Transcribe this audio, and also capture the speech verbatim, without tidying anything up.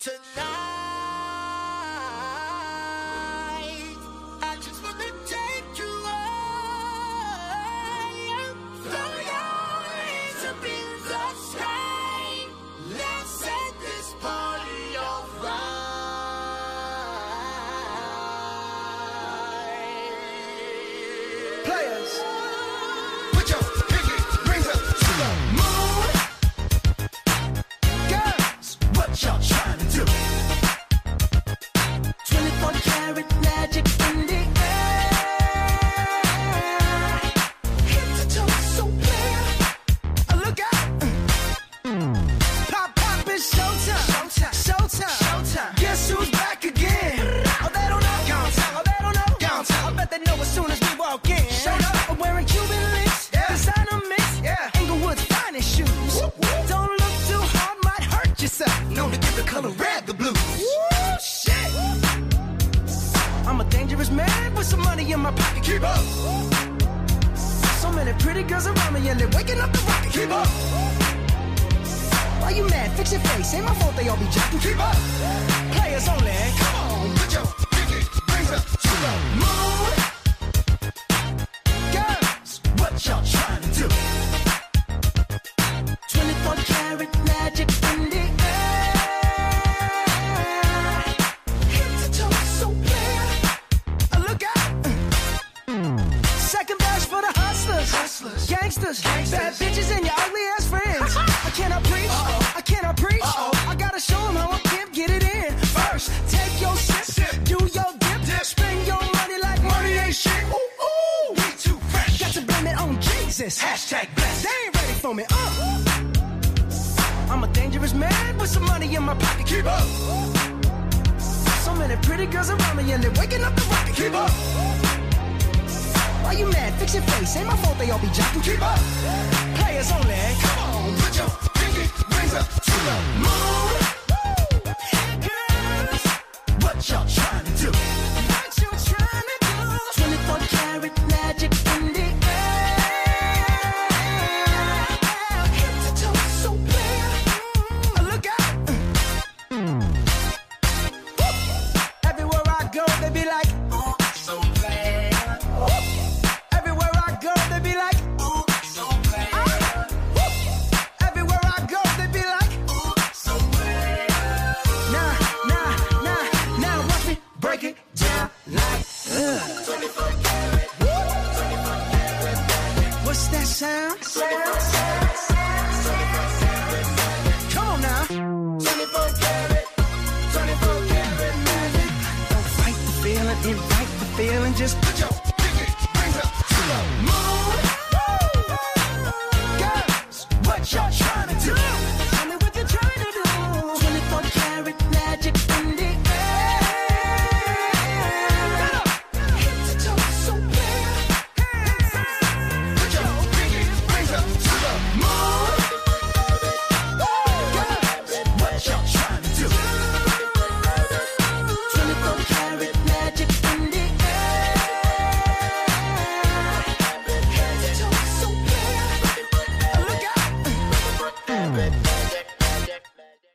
Tonight, I just wanna take you high. Throw your hands up in the sky. Let's set this party on fire. Players, put your pinky rings up to the moon. Girls, what y'all trying to do? twenty-four karat magic in the air. Head to toe, so clear. Uh, look out! Pop, pop, it's showtime. Showtime, showtime, showtime. Guess who's back again? Oh, they don't know. Downtown, oh, they don't know. Downtown, I bet they know as soon as we walk in. Showed up, I'm wearing Cuban links. Yeah. Designer mix. Yeah. Inglewood's finest shoes. Whoop, whoop. Don't look too hard, might hurt yourself. Known to give the color red the blues. Woo, shit. I'm a dangerous man with some money in my pocket. Keep up. So many pretty girls around me and they're waking up the rocket. Keep up. Why you mad? Fix your face. Ain't my fault they all be jacking. Keep up. Players only. Come on, put your pinky rings up to the moon. Girls, what y'all trying to do? twenty-four karat magic in the air. Head to toe, so clear. Uh, look out. Second verse for the hustlers. Hustlers. Gangsters. Gangsters. Bad bitches and your ugly ass friends. I cannot preach. Uh-oh. I cannot preach. Uh-oh. I gotta show them how I pimp get it in. First, take your sip. Sip. Do your dip. Dip. Spend your money like money ain't shit. Ooh, ooh. We too fresh. Got to blame it on Jesus. Hashtag blessed. They ain't ready for me. Uh. I'm a dangerous man with some money in my pocket. Keep up. So many pretty girls around me and they're waking up the rocket. Keep up. Why you mad? Fix your face. Ain't my fault they all be jacking. Keep up. Players only. Come on, put your pinky rings up to the moon. Girls, what y'all trying to do? What you trying to do? twenty-four karat magic in the air. Head to toe, so clear. Uh, look out. Everywhere I go, they be like, ooh, so clear. Everywhere I go, they be like, ooh, so clear. Everywhere I go, they be like, ooh, so clear. Nah, nah, nah, now watch me break it down like, ugh. twenty-four karat. twenty-four karat magic. What's that sound? twenty-four karat. twenty-four karat magic. Come on now. twenty-four karat. twenty-four karat magic. Don't fight the feeling, invite the feeling, just Put your